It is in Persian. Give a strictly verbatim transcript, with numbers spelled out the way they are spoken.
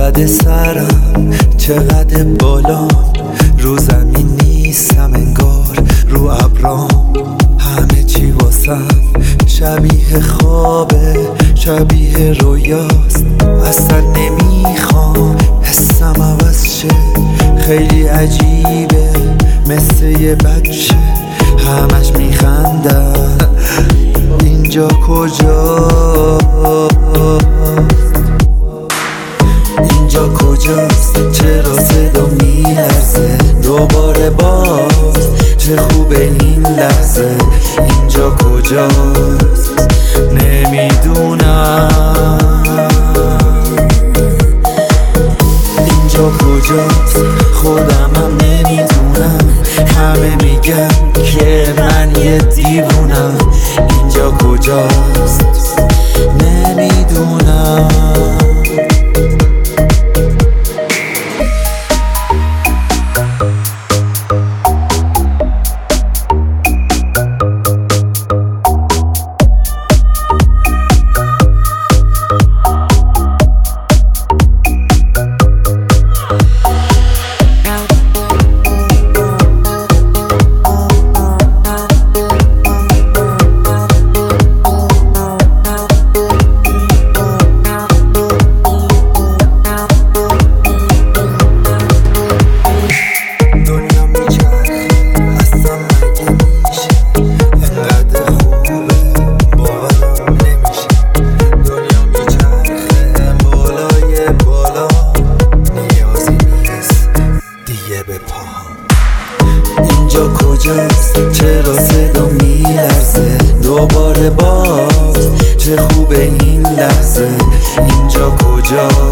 چقدر سرم چقدر بالا، رو زمین نیستم انگار رو ابرام. همه چی واسم شبیه خوابه، شبیه رویاست، اصلا نمیخوام حسم عوض شه. خیلی عجیبه مثل یه بچه، همش میخندن. اینجا کجاست؟ اینجا کجاست؟ چرا صدا میلرزه دوباره باز؟ چه خوبه این لحظه. اینجا کجاست؟ نمیدونم. اینجا کجاست؟ خودمم نمیدونم. همه میگن که من یه دیوونم. اینجا کجاست؟ نمیدونم. اینجا کجاست؟ چرا صدا میلرزه دوباره باز؟ چه خوبه این لحظه. اینجا کجاست؟